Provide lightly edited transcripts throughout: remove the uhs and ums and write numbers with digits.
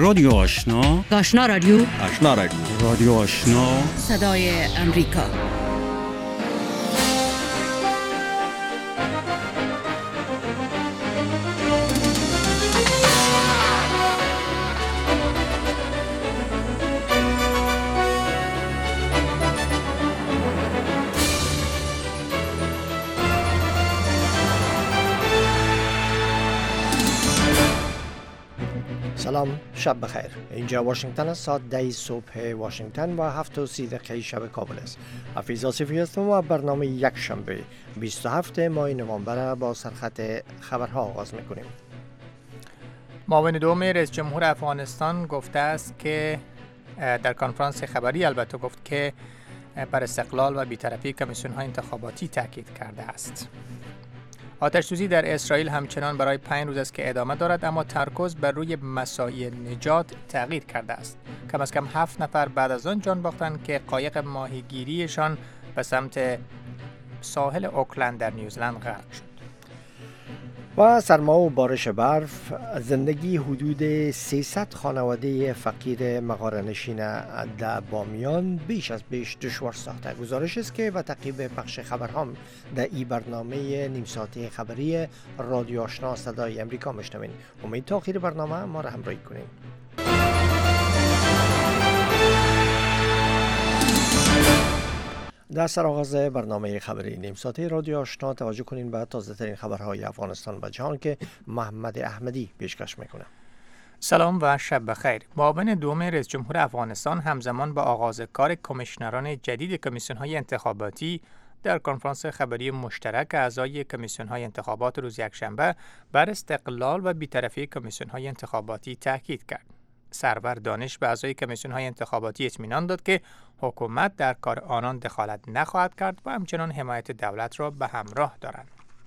رادیو آشنا، آشنا رادیو، آشنا رادیو، رادیو آشنا، صدای امریکا. سلام، شب بخیر. اینجا واشنگتن است. ساعت 10 صبح واشنگتن و 7:30 شب کابل است. حفیظ آصفی هستم و برنامه یک شنبه 27 ماه نوامبر با سرخط خبرها آغاز میکنیم. معاون دوم رئیس جمهور افغانستان گفته است که در کنفرانس خبری البته گفت که بر استقلال و بی‌طرفی کمیسیون‌های انتخاباتی تاکید کرده است. آتش‌سوزی در اسرائیل همچنان برای 5 روز است که ادامه دارد، اما تمرکز بر روی مساعی نجات تغییر کرده است. کم از کم 7 نفر بعد از آن جان باختند که قایق ماهیگیریشان به سمت ساحل اوکلند در نیوزلند غرق شد. و سرما و بارش برف زندگی حدود 300 خانواده فقیر مغاره‌نشین در بامیان بیش از بیش دشوار ساخته. گزارش است که و تعقیب پخش خبرها در این برنامه نیم ساعته خبری رادیو آشنا صدای امریکا میشنوین. امید تا آخر برنامه ما را همراهی کنین. در سرآغاز برنامه خبری نیم ساعته رادیو آشنا توجه کنین به تازه ترین خبرهای افغانستان و جهان که محمد احمدی پیشکش میکنه. سلام و شب بخیر. معاون دوم رئیس جمهور افغانستان همزمان با آغاز کار کمیشنران جدید کمیسیون‌های انتخاباتی در کنفرانس خبری مشترک اعضای کمیسیون‌های انتخابات روز یکشنبه بر استقلال و بی‌طرفی کمیسیون‌های انتخاباتی تاکید کرد. سرور دانش به اعضای کمیسیون‌های انتخاباتی اطمینان داد که حکومت در کار آنان دخالت نخواهد کرد و همچنان حمایت دولت را به همراه دارند.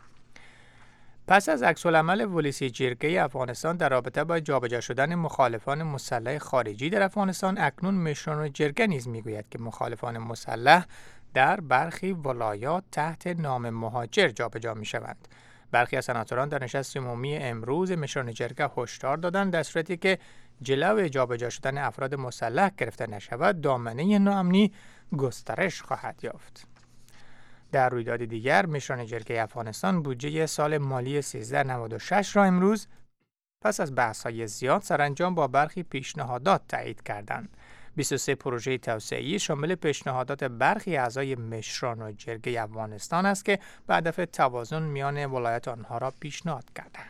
پس از عکس‌العمل ولسی جرگه افغانستان در رابطه با جابجا شدن مخالفان مسلح خارجی در افغانستان، اکنون مشران جرگه نیز میگوید که مخالفان مسلح در برخی ولایات تحت نام مهاجر جابجا میشوند. برخی از سناتوران در نشست عمومی امروز مشران جرگه هشدار دادند در صورتی که جلوی جابجا شدن افراد مسلح گرفته نشود، دامنه ناامنی گسترش خواهد یافت. در رویداد دیگر، مشران جرگه افغانستان بودجه سال مالی 1396 را امروز پس از بحث‌های زیاد سرانجام با برخی پیشنهادات تایید کردند. 23 پروژه توسعه‌ای شامل پیشنهادات برخی اعضای مشران جرگه افغانستان است که به هدف توازن میان ولایات آنها را پیشنهاد کردند.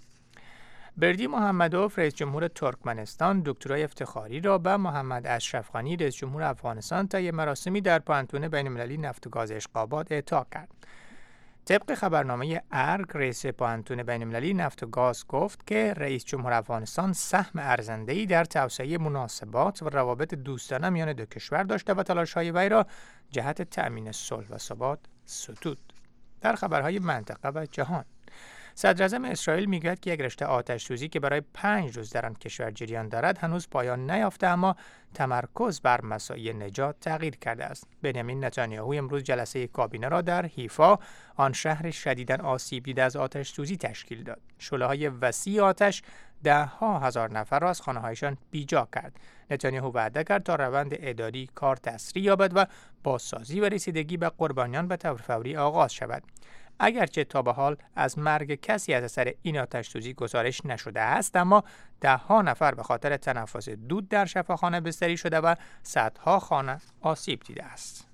بردی محمدوف رئیس جمهور ترکمنستان دکترای افتخاری را به محمد اشرف غنی رئیس جمهور افغانستان طی مراسمی در پانتون بین‌المللی نفت و گاز اشقاباد اعطا کرد. طبق خبرنامه ارگ، رئیس پانتون بین‌المللی نفت و گاز گفت که رئیس جمهور افغانستان سهم ارزنده‌ای در توسعه مناسبات و روابط دوستانه میان دو کشور داشته و تلاش‌های وی را جهت تأمین صلح و ثبات ستود. در خبرهای منطقه و جهان، صدراعظم اسرائیل میگوید که یک رشته آتش‌سوزی که برای 5 روز در آن کشور جریان دارد هنوز پایان نیافته، اما تمرکز بر مساعی نجات تغییر کرده است. بنیامین نتانیاهو امروز جلسه کابینه را در حیفا، آن شهر شدیداً آسیب دیده از آتش‌سوزی تشکیل داد. شعله‌های وسیع آتش ده‌ها هزار نفر را از خانه‌هایشان بیجا کرد. نتانیاهو وعده کرد تا روند اداری کار تسریع یابد و بازسازی و رسیدگی به قربانیان به طور فوری آغاز شود. اگرچه تا به حال از مرگ کسی از اثر این آتش‌سوزی گزارش نشده است، اما ده‌ها نفر به خاطر تنفس دود در شفاخانه بستری شده و صدها خانه آسیب دیده است.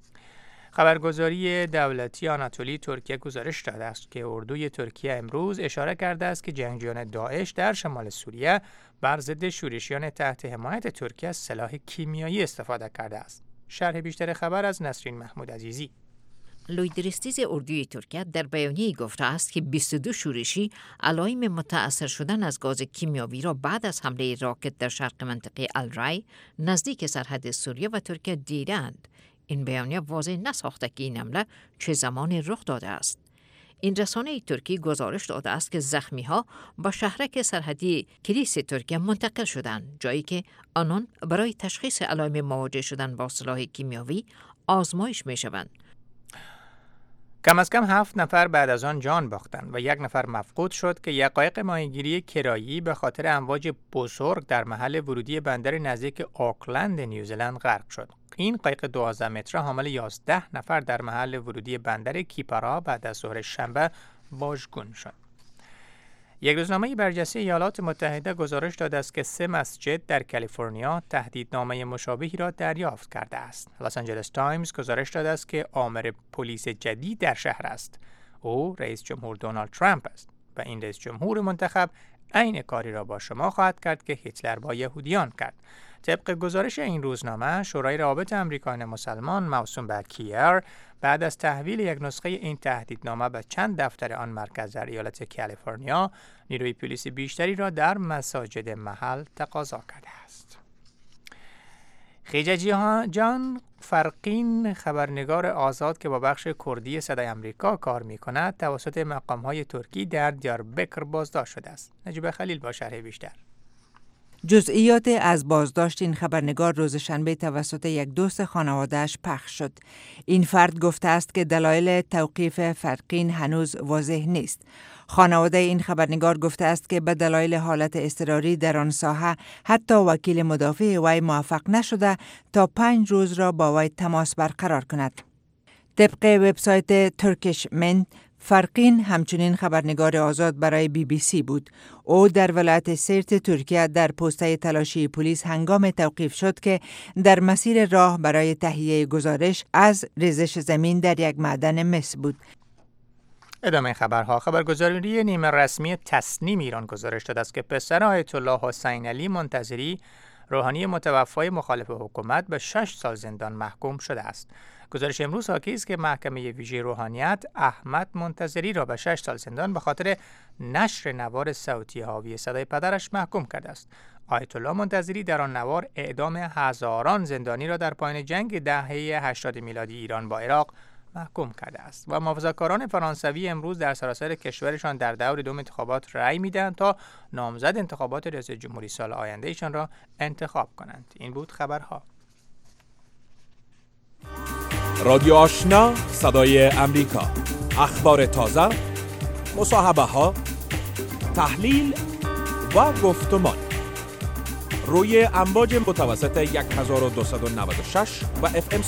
خبرگزاری دولتی آناتولی ترکیه گزارش داده است که اردوی ترکیه امروز اشاره کرده است که جنگجویان داعش در شمال سوریه بر ضد شورشیان تحت حمایت ترکیه از سلاح کیمیایی استفاده کرده است. شرح بیشتر خبر از نسرین محمود عزیزی. لویدرستیز اردوی ترکیه در بیانیه گفته است که 22 شورشی علائم متأثر شدن از گاز کیمیاوی را بعد از حمله راکت در شرق منطقه الرای نزدیک سرحد سوریه و ترکیه دیدند. این بیانیه واضح نساخته که این حمله چه زمانی رخ داده است. این رسانه ترکی گزارش داده است که زخمی‌ها با شهرک سرحدی کلیس ترکیه منتقل شدند، جایی که آنان برای تشخیص علائم مواجه شدن با سلاح کیمیاوی آزمایش می‌شوند. کم از کم 7 نفر بعد از آن جان باختند و 1 نفر مفقود شد که یک قایق ماهیگیری کرایی به خاطر امواج بزرگ در محل ورودی بندر نزدیک آکلند نیوزلند غرق شد. این قایق 12 متره حامل 11 نفر در محل ورودی بندر کیپارا بعد از ظهر شنبه واژگون شد. یک روزنامه برجسته ایالات متحده گزارش داده است که 3 مسجد در کالیفرنیا تهدیدنامه مشابهی را دریافت کرده است. لس آنجلس تایمز گزارش داده است که آمر پلیس جدید در شهر است. او رئیس جمهور دونالد ترامپ است و این رئیس جمهور منتخب عین کاری را با شما خواهد کرد که هیتلر با یهودیان کرد. طبق گزارش این روزنامه، شورای روابط امریکایان مسلمان موسوم به کیر بعد از تحویل یک نسخه این تهدیدنامه به چند دفتر آن مرکز در ایالت کالیفرنیا، نیروی پلیس بیشتری را در مساجد محل تقاضا کرده است. خیجه جان فرقین، خبرنگار آزاد که با بخش کردی صدای آمریکا کار می‌کند، توسط مقام‌های ترکی در دیاربکر بازداشت شده است. نجیب خلیل با شرح بیشتر. جزئیات از بازداشت این خبرنگار روز شنبه توسط یک دوست خانواده‌اش پخش شد. این فرد گفته است که دلایل توقیف فرقین هنوز واضح نیست. خانواده این خبرنگار گفته است که به دلایل حالت اضطراری در آن ساحه حتی وکیل مدافع وی موفق نشده تا 5 روز را با وی تماس برقرار کند. طبق وبسایت ترکیش مند، فرقین همچنین خبرنگار آزاد برای BBC بود. او در ولایت سرت ترکیه در پسته تلاشی پلیس هنگام توقیف شد که در مسیر راه برای تهیه گزارش از ریزش زمین در یک معدن مس بود. ادامه خبرها. خبرگزاری نیمه رسمی تسنیم ایران گزارش داده است که پسر آیت الله حسین علی منتظری، روحانی متوفای مخالف حکومت، به 6 سال زندان محکوم شده است. گزارش امروز حاکی است که محکمه ویژه روحانیت احمد منتظری را به 6 سال زندان به خاطر نشر نوار صوتی حاوی صدای پدرش محکوم کرده است. آیت الله منتظری در آن نوار اعدام هزاران زندانی را در پایان جنگ دهه 80 میلادی ایران با عراق محکوم کرده است و محافظه‌کاران فرانسوی امروز در سراسر کشورشان در دور دوم انتخابات رأی میدهند تا نامزد انتخابات ریاست جمهوری سال آیندهشان را انتخاب کنند. این بود خبرها. رادیو آشنا، صدای امریکا، اخبار تازه، مصاحبه ها، تحلیل و گفتمان روی امواج متوسط 1296 و FM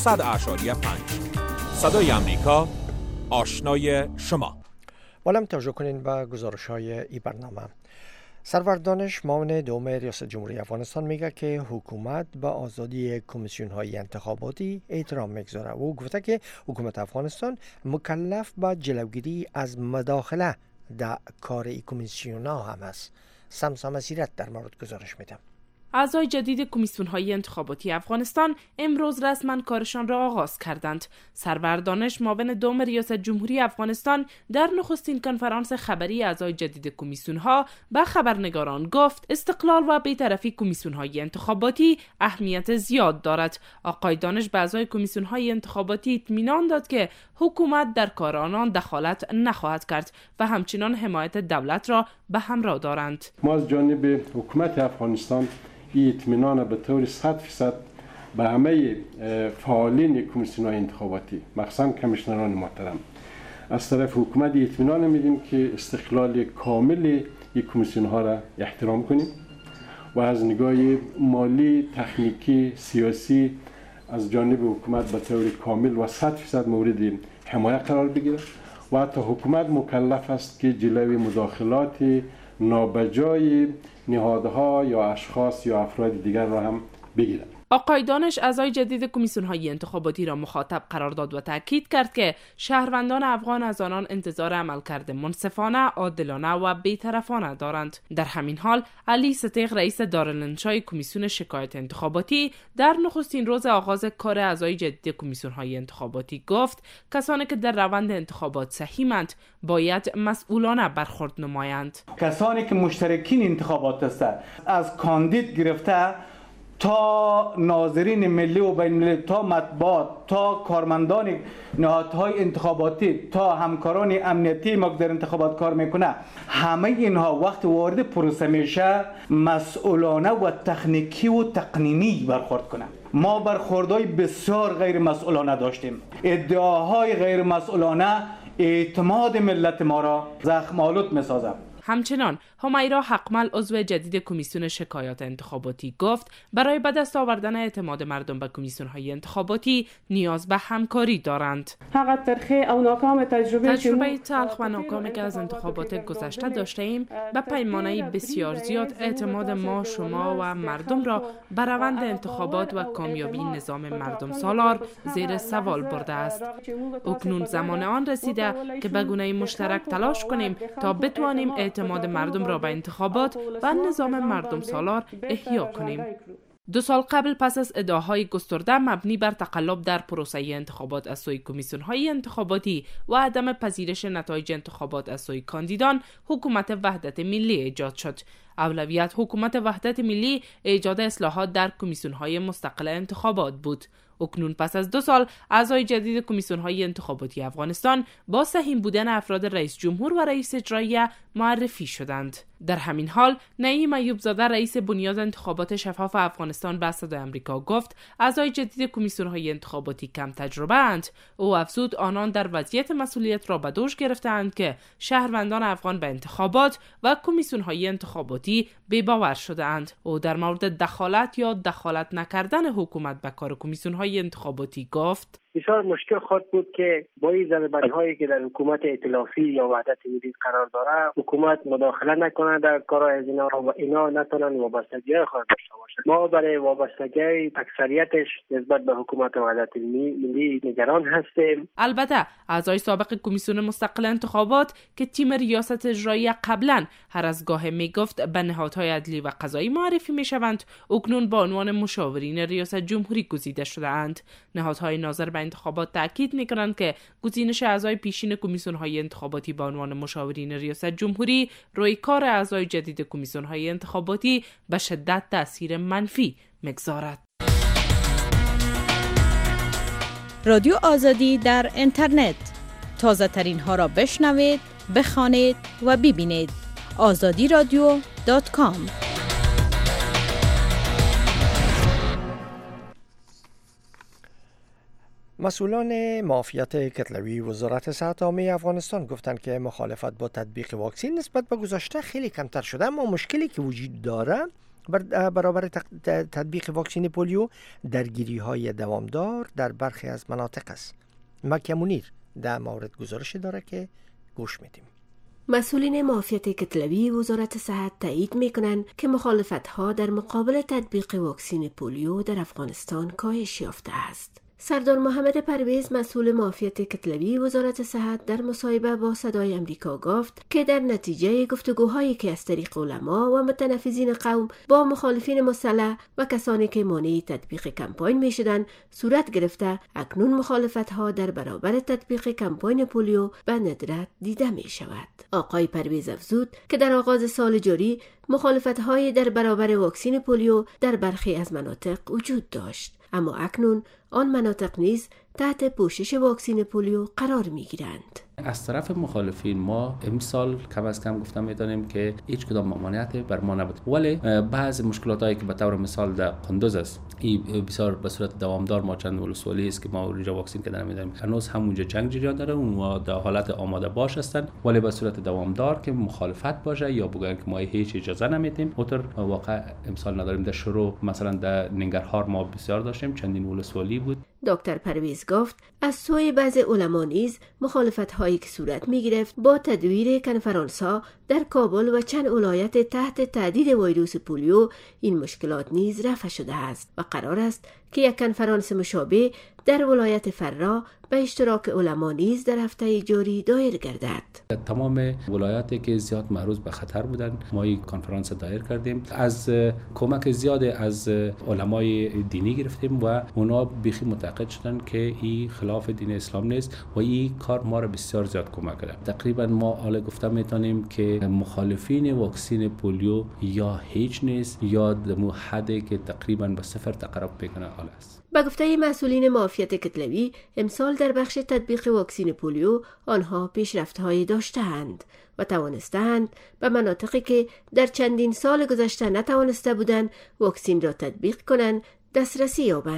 100.5. صدای امریکا، آشنای شما. ولم توجه کنین به گزارش های این برنامه. سرور دانش معاون دوم ریاست جمهوری افغانستان میگه که حکومت به آزادی کمیسیون های انتخاباتی احترام میگذاره. او گفته که حکومت افغانستان مکلف به جلوگیری از مداخله در کار کمیسیون ها هم است. سمسا مسیرت در مورد گزارش میده. اعضای جدید کمیسیون‌های انتخاباتی افغانستان امروز رسما کارشان را آغاز کردند. سرور دانش معاون دوم ریاست جمهوری افغانستان در نخستین کنفرانس خبری اعضای جدید کمیسیون‌ها به خبرنگاران گفت استقلال و بی‌طرفی کمیسیون‌های انتخاباتی اهمیت زیاد دارد. آقای دانش به اعضای کمیسیون‌های انتخاباتی اطمینان داد که حکومت در کار آنان دخالت نخواهد کرد و همچنان حمایت دولت را به همراه دارند. ما از جانب حکومت افغانستان اطمینان به طور 100% به همه فعالین کمیسیون‌های انتخاباتی، مخصوصاً کمیشنران محترم، از طرف حکومت اطمینان میدیم که استقلال کامل این کمیسیون‌ها را احترام کنیم و از نگاه مالی، تکنیکی، سیاسی از جانب حکومت به طور کامل و 100% مورد حمایت قرار بگیرد و حتی حکومت مکلف است که جلوی مداخلات نابجای نهادها یا اشخاص یا افراد دیگر را هم بگیرد. آقای دانش اعضای جدید کمیسیون‌های انتخاباتی را مخاطب قرار داد و تاکید کرد که شهروندان افغان از آنان انتظار عملکرد منصفانه، عادلانه و بی‌طرفانه دارند. در همین حال علی ستیغ رئیس دارالانشای کمیسیون شکایت انتخاباتی در نخستین روز آغاز کار اعضای جدید کمیسیون‌های انتخاباتی گفت کسانی که در روند انتخابات سهیمند باید مسئولانه برخورد نمایند. کسانی که مشترکین انتخابات هستند، از کاندید گرفته تا ناظرین ملی و بین المللی، تا مطبوعات، تا کارمندان نهادهای انتخاباتی، تا همکاران امنیتی ما در انتخابات کار میکنه، همه اینها وقت وارد پروسه میشه مسئولانه و تکنیکی و تقنینی برخورد کنه. ما برخوردهای بسیار غیر مسئولانه داشتیم. ادعاهای غیر مسئولانه اعتماد ملت ما را زخم آلود می‌سازد. همچنان همیرا حقمل عضو جدید کمیسیون شکایات انتخاباتی گفت برای به دست آوردن اعتماد مردم به کمیسیون‌های انتخاباتی نیاز به همکاری دارند. تجربه تلخ و ناکامی که از انتخابات گذشته داشته ایم به پیمانه بسیار زیاد اعتماد ما، شما و مردم را به روند انتخابات و کامیابی نظام مردم سالار زیر سوال برده است. اکنون زمان آن رسیده که به گونه مشترک تلاش کنیم تا بتوانیم اعتماد مردم را به انتخابات و نظام مردم سالار احیا کنیم. 2 سال قبل پس از ادعاهای گسترده مبنی بر تقلب در پروسه انتخابات از سوی کمیسیون‌های انتخاباتی و عدم پذیرش نتایج انتخابات از سوی کاندیدان، حکومت وحدت ملی ایجاد شد. اولویت حکومت وحدت ملی ایجاد اصلاحات در کمیسیون‌های مستقل انتخابات بود. اکنون پس از 2 سال اعضای جدید کمیسیون‌های انتخاباتی افغانستان با سهیم بودن افراد رئیس جمهور و رئیس اجراییه معرفی شدند. در همین حال نعیم ایوب زاده رئیس بنیاد انتخابات شفاف افغانستان به صدای آمریکا گفت اعضای جدید کمیسیون‌های انتخاباتی کم تجربه اند. او افزود آنان در وضعیت مسئولیت را به دوش گرفتند که شهروندان افغان به انتخابات و کمیسیون‌های انتخاباتی بی‌باور شده‌اند. او در مورد دخالت یا دخالت نکردن حکومت به کار کمیسیون‌های انتخاباتی گفت بسیار مشکل خود بود که با این ضربه‌هایی که در حکومت ائتلافی یا وحدت ملی قرار داره حکومت مداخله نکنه در کارهای از اینا و اینا نتونن وابستگی خود داشته باشند. ما برای وابستگی اکثریتش نسبت به حکومت وحدت ملی نگران هستیم. البته اعضای سابق کمیسیون مستقل انتخابات که تیم ریاست اجرایی قبلا هر از گاه میگفت به نهادهای عدلی و قضایی معرفی میشوند، اکنون با عنوان مشاورین ریاست جمهوری گزیده شده‌اند. نهادهای ناظر به انتخابات تاکید می‌کنند که گزینش اعضای پیشین کمیسیون‌های انتخاباتی به عنوان مشاورین ریاست جمهوری روی کار اعضای جدید کمیسیون‌های انتخاباتی به شدت تأثیر منفی می‌گذارد. رادیو آزادی در اینترنت تازه ترین ها را بشنوید، بخوانید و ببینید. azadiradio.com. مسئولان معافیت کتلوی وزارت صحت عامه افغانستان گفتند که مخالفت با تطبیق واکسن نسبت به گذشته خیلی کمتر شده، اما مشکلی که وجود داره برابر تطبیق واکسن پولیو درگیری‌های دوامدار در برخی از مناطق است. مکه منیر در مورد گزارش داره که گوش میدیم. مسئولین معافیت کتلوی وزارت صحت تایید میکنند که مخالفت‌ها در مقابل تطبیق واکسن پولیو در افغانستان کاهش یافته است. سردار محمد پرویز مسئول معافیت کتلوی وزارت صحت در مصاحبه با صدای آمریکا گفت که در نتیجه گفتگوهایی که از طریق علما و متنفذین قوم با مخالفین مسلح و کسانی که مانع تطبیق کمپاین میشدند صورت گرفته، اکنون مخالفت‌ها در برابر تطبیق کمپاین پولیو به ندرت دیده می شود. آقای پرویز افزود که در آغاز سال جاری مخالفت‌های در برابر واکسن پولیو در برخی از مناطق وجود داشت، اما اکنون آن مناطق نیز تحت پوشش واکسن پولیو قرار می‌گیرند. از طرف مخالفین ما امسال کم از کم گفتم می‌دانیم که هیچ کدام ممانعت بر ما نبود، ولی بعض مشکلاتایی که به طور مثال در قندوز است این بسیار به صورت دوامدار ما چند ولسوالی است که ما اونجا واکسن کردن می‌داریم، هنوز همونجا جنگ جریان داره، اونها در حالت آماده باش هستند، ولی به صورت دوامدار که مخالفت باشه یا بگن که ما هیچ اجازه نمیدیم اونطور واقعا امسال نداریم. در شروع مثلا در ننگرهار ما بسیار داشتیم، چندین ولسوالی بود. دکتر پرویز گفت از سوی بعض علما نیز مخالفت‌هایی که صورت می‌گرفت با تدویر کنفرانس‌ها در کابل و چند ولایت تحت تهدید ویروس پولیو این مشکلات نیز رفع شده است و قرار است که یک کنفرانس مشابه در ولایت فرا به اشتراک علما نیز در هفته جاری دایر گردد. تمام ولایاتی که زیاد معرض به خطر بودند ما این کنفرانس دایر کردیم، از کمک زیاد از علمای دینی گرفتیم و اونا بیخی معتقد شدن که این خلاف دین اسلام نیست و این کار ما را بسیار زیاد کمک کرد. تقریبا ما حالا گفتم میتونیم که مخالفین واکسن پولیو یا هیچ نیست یا دمو حدی که تقریبا به صفر تقرب بکنه حال است. با گفته مسئولین معافیت کتلوی امسال در بخش تطبیق واکسن پولیو آنها پیشرفت‌هایی داشته‌اند و توانستند به مناطقی که در چندین سال گذشته نتوانسته بودند واکسن را تطبیق کنند دسترسی یابند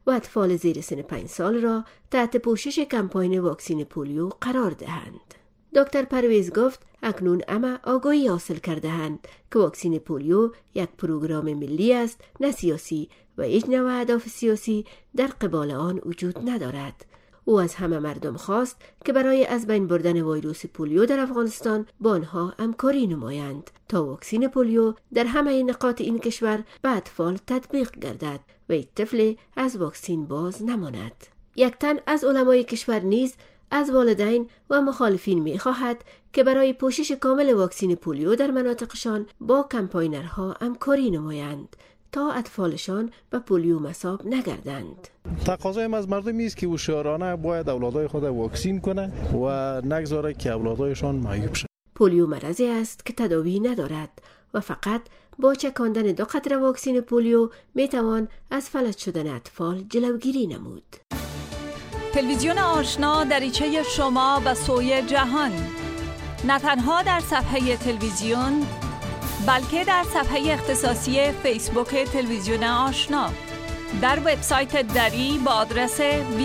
و اطفال زیر سن 5 سال را تحت پوشش کمپاین واکسین پولیو قرار دهند. دکتر پرویز گفت اکنون اما آگاهی حاصل کرده اند که واکسین پولیو یک پروگرام ملی است، نه سیاسی، و هیچ نوع اهداف سیاسی در قبال آن وجود ندارد. او از همه مردم خواست که برای از بین بردن ویروس پولیو در افغانستان با آنها همکاری نمایند تا واکسین پولیو در همه نقاط این کشور به اطفال تطبیق گردد و یک طفل از واکسین باز نماند. یک تن از علمای کشور نیز از والدین و مخالفین می خواهد که برای پوشش کامل واکسین پولیو در مناطقشان با کمپاینرها همکاری نمایند تا اطفالشان به پولیو مصاب نگردند. تقاضای ما از مردم است که هوشیارانه باید اولادای خود واکسین کنه و نگذاره که اولادایشان معیوب شوند. پولیو مرضی است که تداوی ندارد و فقط با چکاندن 2 قطره واکسین پولیو می توان از فلج شدن اطفال جلوگیری نمود. تلویزیون آشنا دریچه شما به سوی جهان، نه تنها در صفحه تلویزیون بلکه در صفحه اختصاصی فیسبوک تلویزیون آشنا، در وبسایت دری با آدرس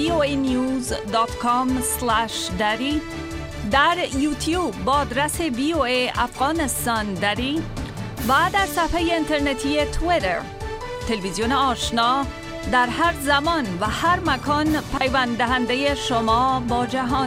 voanews.com/dari، در یوتیوب با آدرس VOA افغانستان دری و در صفحه اینترنتی توییتر. تلویزیون آشنا در هر زمان و هر مکان پیوند دهنده شما با جهان.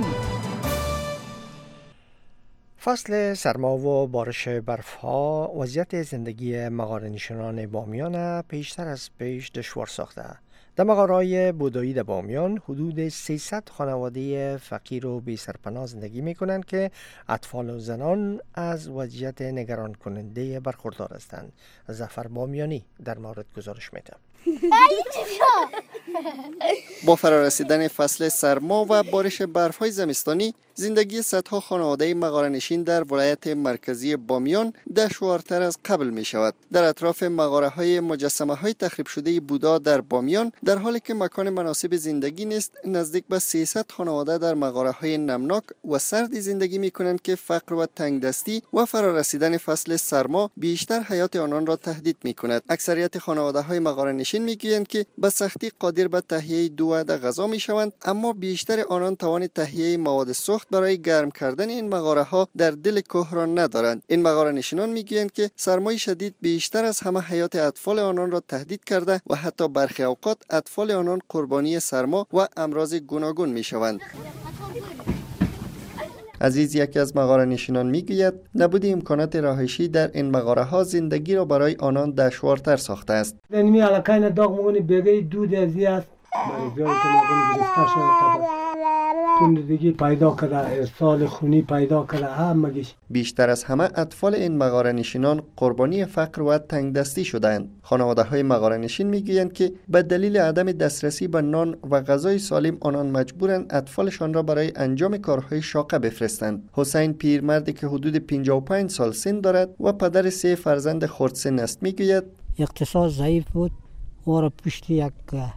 فصل سرما و بارش برفها وضعیت زندگی مغاره‌نشینان بامیان پیشتر از پیش دشوار ساخته. در مغاره‌های بودایی در بامیان حدود 300 خانواده فقیر و بی سرپناه زندگی می کنند که اطفال و زنان از وضعیت نگران کننده برخوردار هستند. ظفر بامیانی در مورد گزارش می‌دهد. با فرارسیدن فصل سرما و بارش برف‌های زمستانی، زندگی صدها خانواده مغاره‌نشین در ولایت مرکزی بامیان دشوارتر از قبل می شود. در اطراف مغاره‌های مجسمه‌های تخریب شده بودا در بامیان، در حالی که مکان مناسب زندگی نیست، نزدیک به 300 خانواده در مغاره‌های نمناک و سردی زندگی می‌کنند که فقر و تنگدستی و فرارسیدن فصل سرما بیشتر حیات آنان را تهدید می‌کند. اکثریت خانواده‌های مغاره‌نشین می‌گویند که به سختی قادر به تهیه 2 وعده غذا می‌شوند، اما بیشتر آنان توان تهیه مواد سوخت برای گرم کردن این مغاره‌ها در دل کوه را ندارند. این مغاره‌نشینان می‌گویند که سرمای شدید بیشتر از همه حیات اطفال آنان را تهدید کرده و حتی برخی اوقات اطفال آنان قربانی سرما و امراض گوناگون می‌شوند. عزیز یکی از مغاره‌نشینان میگوید نبود امکانات رهایشی در این مغاره‌ها زندگی را برای آنان دشوارتر ساخته است. نمی علاقه داغ مونی بگی دود ازی است. مریضای تمام گرفته شده. تندگی پیدا کرده، ارسال خونی پیدا کرده، همگیش. بیشتر از همه اطفال این مغاره‌نشینان قربانی فقر و تنگدستی شدند. خانواده‌های مغاره‌نشین میگویند که به دلیل عدم دسترسی به نان و غذای سالم آنان مجبورند اطفالشان را برای انجام کارهای شاقه بفرستند. حسین پیرمردی که حدود 55 سال سن دارد و پدر 3 فرزند خردسن است میگوید اقتصاد ضعیف بود و را پشت یک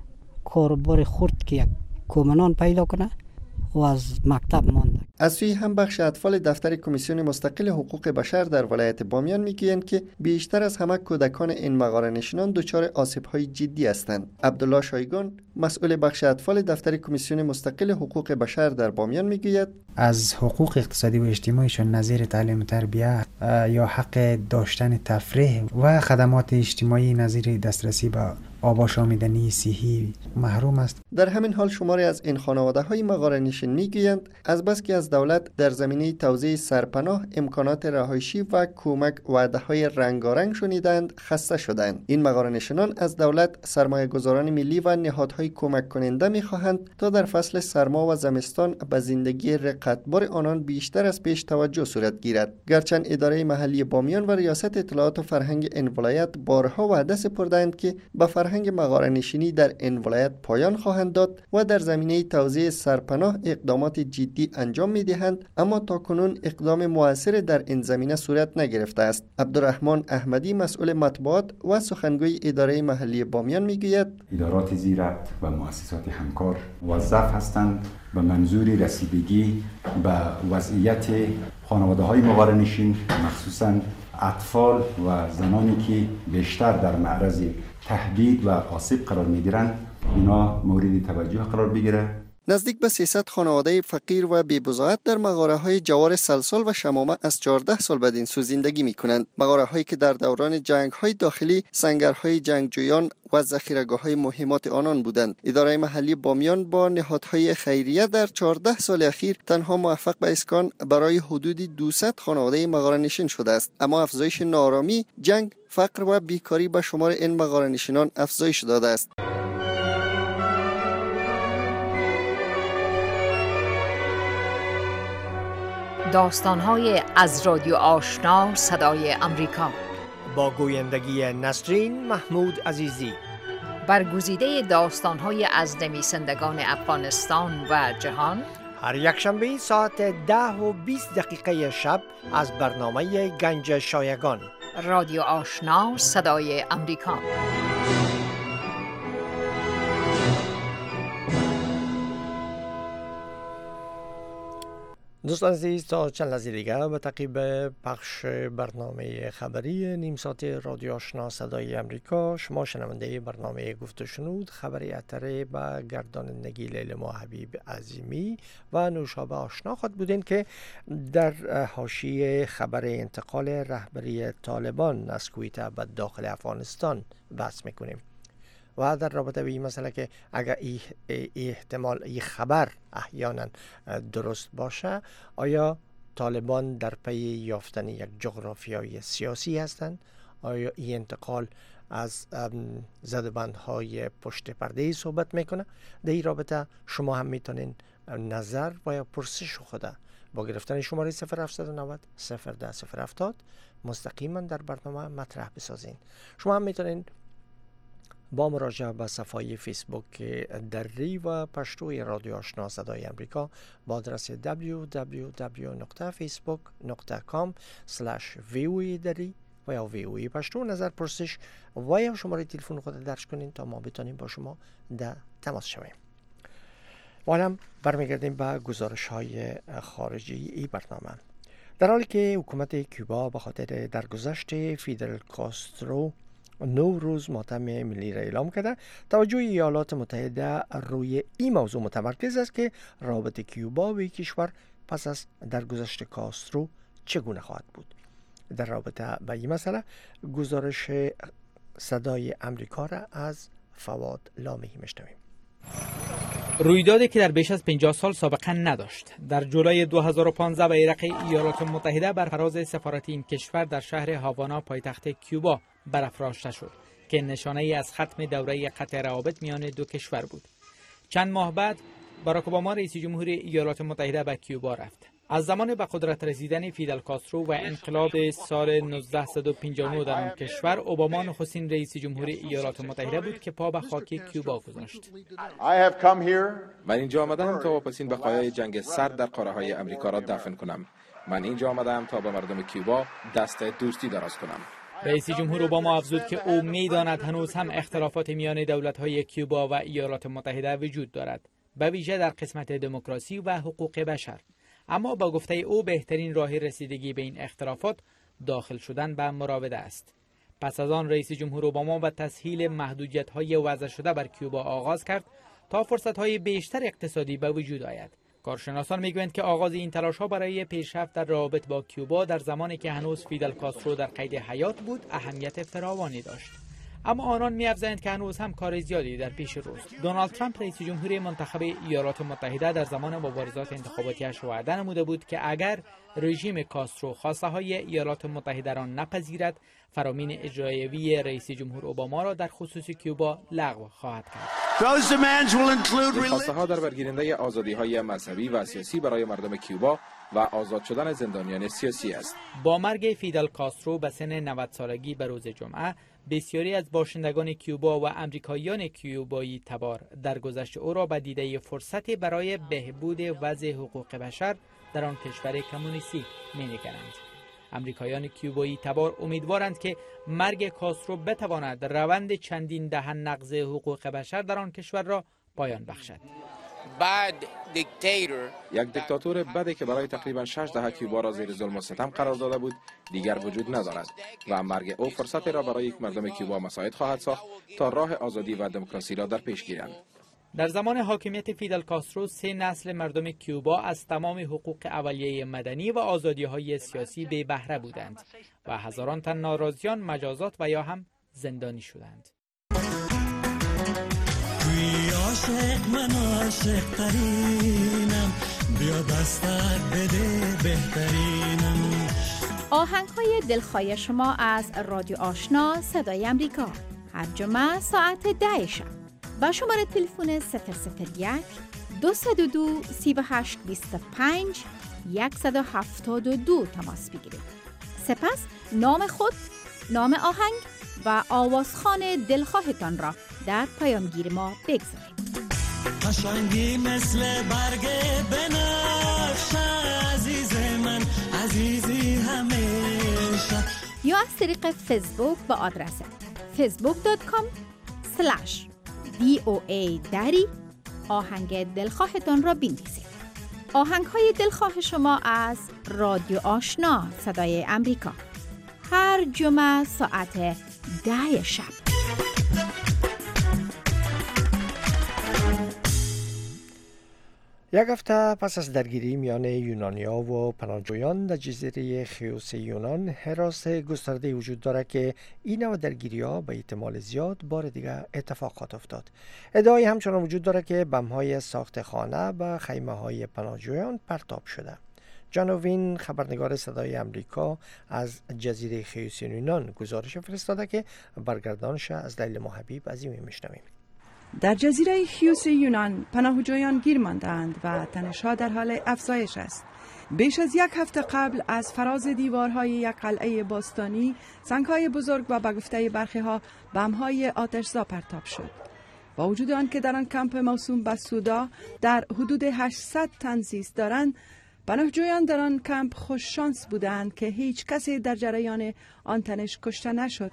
کاربار خرد که یک کومنان پیدا کنه و از مکتب مانده. از سوی هم بخش اطفال دفتر کمیسیون مستقل حقوق بشر در ولایت بامیان میگویند که بیشتر از همه کودکان این مغاره‌نشینان دچار آسیب‌های جدی هستند. عبدالله شایگان مسئول بخش اطفال دفتر کمیسیون مستقل حقوق بشر در بامیان میگوید از حقوق اقتصادی و اجتماعیشان نظیر تعلیم و تربیت یا حق داشتن تفریح و خدمات اجتماعی نظیر دسترسی به آب آشامیدنی صحی محروم است. در همین حال شماری از این خانواده‌های مغاره‌نشین میگویند از بس که از دولت در زمینه توزیع سرپناه، امکانات رهایشی و کمک وعده‌های رنگارنگ شنیدند خسته شدند. این مغاره‌نشینان از دولت سرمایه‌گذاران ملی و نهادهای کمک کننده می‌خواهند تا در فصل سرما و زمستان به زندگی رقتبار آنان بیشتر از پیش توجه صورت گیرد. گرچند اداره محلی بامیان و ریاست اطلاعات و فرهنگ این ولایت بارها وعده سپردند که به فرهنگ مغاره‌نشینی در این ولایت پایان خواهند داد و در زمینه توزیع سرپناه اقدامات جدی انجام می‌دهند، اما تاکنون اقدام مؤثر در این زمینه صورت نگرفته است. عبدالرحمن احمدی مسئول مطبوعات و سخنگوی اداره محلی بامیان میگوید ادارات زیربط و مؤسسات همکار موظف هستند به منظور رسیدگی به وضعیت خانواده‌های مغاره‌نشین، مخصوصاً اطفال و زنانی که بیشتر در معرض تهدید و آسیب قرار می‌گیرند اینا مورد توجه قرار بگیره. نزدیک به 300 خانواده فقیر و بی‌بضاعت در مغاره‌های جوار سلسال و شمامه از 14 سال بدین سو زندگی می‌کنند. مغاره‌هایی که در دوران جنگ‌های داخلی سنگرهای جنگجویان و ذخیره‌گاه‌های مهمات آنان بودند. اداره محلی بامیان با نهادهای خیریه در 14 سال اخیر تنها موفق به اسکان برای حدود 200 خانواده مغاره‌نشین شده است. اما افزایش ناآرامی، جنگ، فقر و بیکاری به شمار این مغاره‌نشینان افزایش داده است. داستان‌های از رادیو آشنا صدای امریکا با گویندگی نسرین محمود عزیزی. برگزیده داستان‌های از نویسندگان افغانستان و جهان هر یک شنبه ساعت 10:20 شب از برنامه گنج شایگان. رادیو آشنا صدای امریکا. دوستان عزیز، تا چند لحظه دیگه به تعقیب پخش برنامه خبری نیم ساعت رادیو آشنا صدای امریکا شما شنونده برنامه گفت و شنود خبری اتره به گردانندگی لیلما حبیب عظیمی و نوشابه آشنا خود بودین که در حاشیه خبر انتقال رهبری طالبان از کویت به داخل افغانستان بحث میکنیم و در رابطه به این مسئله که اگر احتمال این خبر احیانا درست باشه، آیا طالبان در پی یافتن یک جغرافیای سیاسی هستند؟ آیا این انتقال از زدبندهای پشت پرده صحبت میکنه؟ در این رابطه شما هم میتونین نظر و یا پرسش خود با گرفتن شماره 0790 010 070 مستقیما در برنامه مطرح بسازین. شما هم میتونین با مراجعه به صفحه فیسبوک دری و پشتوی رادیو آشنا صدای امریکا با آدرس www.facebook.com/voa دری و یا voa پشتو نظر پرسش و یا شماره تلفن خود درج کنین تا ما بتونیم با شما در تماس شویم. و حالا برمیگردیم به گزارش های خارجی ای برنامه. در حالی که حکومت کوبا به خاطر درگذشت فیدل کاسترو 9 روز ماتم ملی را اعلام کرده، توجه ایالات متحده روی این موضوع متمرکز است که رابطه کوبا و کشور پس از درگذشت کاسترو چگونه خواهد بود. در رابطه با این مسئله گزارش صدای امریکا را از فواد لامحی میشنویم. رویدادی که در بیش از 50 سال سابقه نداشت. در جولای 2015 بیرق ایالات متحده بر فراز سفارت این کشور در شهر هاوانا پایتخت کوبا برافراشته شد که نشانه ای از ختم دوره قطع روابط میان دو کشور بود. چند ماه بعد باراک اوباما رئیس جمهوری ایالات متحده به کوبا رفت. از زمان به قدرت رسیدن فیدل کاسترو و انقلاب سال 1959 در آن کشور، اوباما نخستین رئیس جمهوری ایالات متحده بود که پا به خاک کوبا گذاشت. من اینجا آمدم تا واپسین بقایای جنگ سرد در قاره‌های امریکا را دفن کنم. من اینجا آمدم تا به مردم کوبا دست دوستی دراز کنم. رئیس جمهور اوباما افزود که او می‌داند هنوز هم اختلافات میان دولت‌های کوبا و ایالات متحده وجود دارد، به ویژه در قسمت دموکراسی و حقوق بشر. اما با گفته او بهترین راه رسیدگی به این اختلافات داخل شدن به مراوده است. پس از آن رئیس جمهور اوباما به تسهیل محدودیت‌های وضع شده بر کوبا آغاز کرد تا فرصت‌های بیشتر اقتصادی به وجود آید. کارشناسان میگویند که آغاز این تلاش‌ها برای پیشرفت در روابط با کوبا در زمانی که هنوز فیدل کاسترو در قید حیات بود اهمیت فراوانی داشت. اما آنان می‌افزایند که هنوز هم کار زیادی در پیش روست. دونالد ترامپ رئیس جمهوری منتخب ایالات متحده در زمان مبارزات انتخاباتیش وعده نموده بود که اگر رژیم کاسترو خواسته ایالات متحده را نپذیرد، فرامین اجراییوی رئیس جمهور اوباما را در خصوص کوبا لغو خواهد کرد. خواسته‌ها در برگیرنده آزادی‌های مذهبی و سیاسی برای مردم کوبا و آزاد شدن زندانیان سیاسی است. با مرگ فیدل کاسترو به سن 90 سالگی به روز جمعه، بسیاری از باشندگان کوبا و امریکاییان کوبایی تبار درگذشت او را به دیده فرصتی برای بهبود وضع حقوق بشر در آن کشور کمونیستی می‌نگرند. امریکاییان کوبایی تبار امیدوارند که مرگ کاسترو بتواند روند چندین دهه نقض حقوق بشر در آن کشور را پایان بخشد. یک دیکتاتور بدی که برای تقریبا 6 دهه کیوبا را زیر ظلم و ستم قرار داده بود دیگر وجود ندارد و مرگ او فرصتی را برای یک مردم کیوبا مساعد خواهد ساخت تا راه آزادی و دموکراسی را در پیش گیرند. در زمان حاکمیت فیدل کاسترو 3 نسل مردم کیوبا از تمام حقوق اولیه مدنی و آزادی‌های سیاسی بی بهره بودند و هزاران تن ناراضیان مجازات و یا هم زندانی شدند. عاشق من عاشق ترینم، بیا دستک بده بهترینم. آهنگ‌های دلخواه شما از رادیو آشنا صدای امریکا هر جمعه ساعت 10 شب با شماره تلفن 001 202 38 25 172 تماس بگیرید. سپس نام خود، نام آهنگ و آوازخوان دلخواهتان را در پیامگیر ما بگذارید. قشنگی مثل برگ بنفش، عزیز من عزیزی همیشه. یا از طریق فیسبوک با آدرس facebook.com/VOA دری آهنگ دلخواهتان را بنویسید. آهنگ های دلخواه شما از رادیو آشنا صدای امریکا هر جمعه ساعت 10 شب. یک هفته پس از درگیری میان یونانیا و پناهجویان در جزیره خیوس یونان، هراس گسترده وجود دارد که این نوع درگیری‌ها به احتمال زیاد بار دیگر اتفاق خواهد افتاد. ادعای همچنان وجود دارد که بم‌های ساخت خانه به خیمه‌های پناهجویان پرتاب شده. جانوین خبرنگار صدای امریکا از جزیره خیوس یونان گزارش فرستاده که برگردانش از لیلا محبیب از این میشنویم. در جزیره خیوس یونان پناهجویان گیر مانده‌اند و تنش‌ها در حال افزایش است. بیش از 1 هفته قبل از فراز دیوارهای یک قلعه باستانی، سنگ‌های بزرگ و به گفته برخی‌ها بم‌های آتش‌زا پرتاب شد. با وجود آنکه در آن کمپ موسوم به سودا در حدود 800 تن زیست دارند، پناهجویان در آن کمپ خوش شانس بودند که هیچ کسی در جریان آن تنش کشته نشد.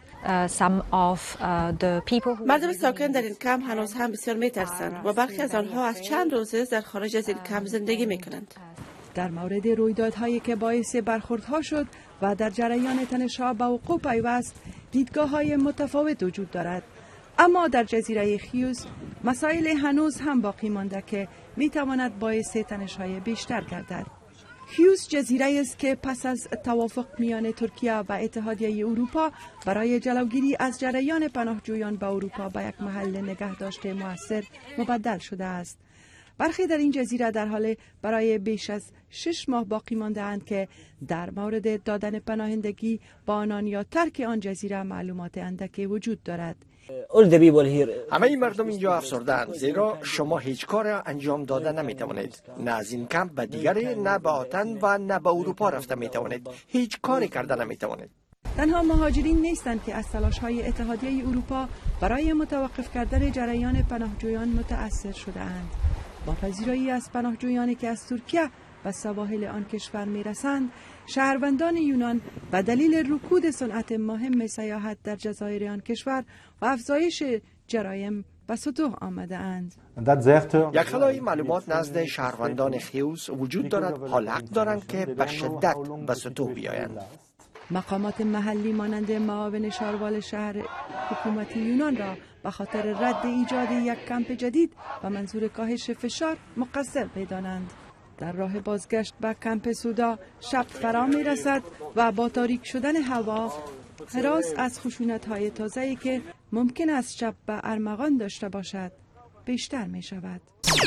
مردم ساکن در این کمپ هنوز هم بسیار می‌ترسند و برخی از آنها از چند روزه در خارج از این کمپ زندگی می‌کنند. در مورد رویدادهایی که باعث برخوردها شد و در جریان تنش‌ها به وقوع پیوست، دیدگاه‌های متفاوت وجود دارد. اما در جزیره خیوس مسائل هنوز هم باقی مانده که می‌تواند باعث تنش‌های بیشتر گردد. خیوس جزیره است که پس از توافق میان ترکیه و اتحادیه اروپا برای جلوگیری از جریان پناهجویان به اروپا به یک محل نگهداشت مؤثر مبدل شده است. برخی در این جزیره در حال برای بیش از 6 ماه باقی مانده اند که در مورد دادن پناهندگی با آنان یا ترک آن جزیره معلومات اندکی وجود دارد. همه این مردم اینجا افسرده‌اند، زیرا شما هیچ کار انجام داده نمیتوانید. نه از این کمپ به دیگری، نه به وطن و نه به اروپا رفته میتوانید. هیچ کاری کرده نمیتوانید. تنها مهاجرین نیستند که از تلاش‌های اتحادیه اروپا برای متوقف کردن جریان پناهجویان متأثر شده‌اند. با پذیرایی از پناهجویانی که از ترکیه و سواحل آن کشور میرسند، شهروندان یونان به دلیل رکود صنعت مهم سیاحت در جزایر آن کشور و افزایش جرایم به سطوح آمده اند. یک خلای معلومات نزد شهروندان خیوس وجود دارد، حال حق دارند که به شدت به سطوح بیایند. مقامات محلی مانند معاون شاروال شهر حکومت یونان را به خاطر رد ایجاد یک کمپ جدید و منظور کاهش فشار مقصر بدانند. در راه بازگشت به کمپ سودا شب فرا می رسد و با تاریک شدن هوا هراس از خشونت‌های تازه‌ای که ممکن است شب به ارمغان داشته باشد بیشتر می شود.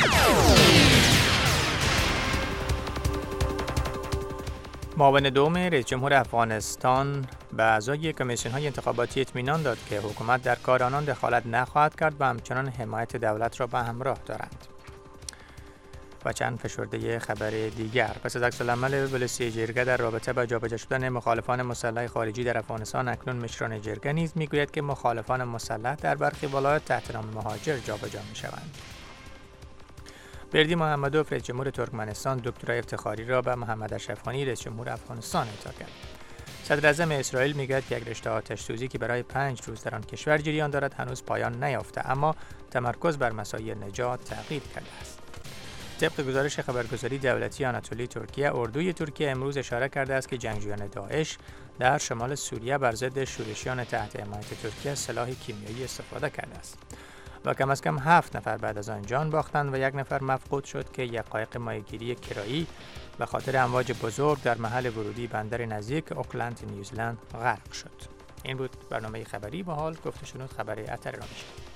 معاون دوم رئیس جمهور افغانستان به اعضای کمیسیون‌های انتخاباتی اطمینان داد که حکومت در کار آنان دخالت نخواهد کرد و همچنان حمایت دولت را به همراه دارند. و چند فشرده خبر دیگر: پس از عکس‌العمل ولسی جرگه در رابطه با جابجا شدن مخالفان مسلح خارجی در افغانستان، اکنون مشران جرگه نیز میگوید که مخالفان مسلح در برخی ولایات تحت نام مهاجر جابجا میشوند. بردی محمدوف رئیس جمهور ترکمنستان دکترای افتخاری را به محمد اشرف غنی رئیس جمهور افغانستان اعطا کرد. صدر اعظم اسرائیل میگوید که یک رشته آتش‌سوزی که برای 5 روز در آن کشور جریان دارد هنوز پایان نیافته، اما تمرکز بر مسائل نجات تغییر کرده است. طبق گزارش خبرگزاری دولتی آناتولی ترکیه، اردوی ترکیه امروز اشاره کرده است که جنگجویان داعش در شمال سوریه بر ضد شورشیان تحت حمایت ترکیه سلاح کیمیایی استفاده کرده است و کم از کم 7 نفر بعد از آن جان باختند و 1 نفر مفقود شد که یک قایق ماهیگیری کرایی به خاطر امواج بزرگ در محل ورودی بندر نزدیک اوکلند نیوزلند غرق شد. این بود برنامه خبری. با حال گفته شنود خبر اتر را میشد.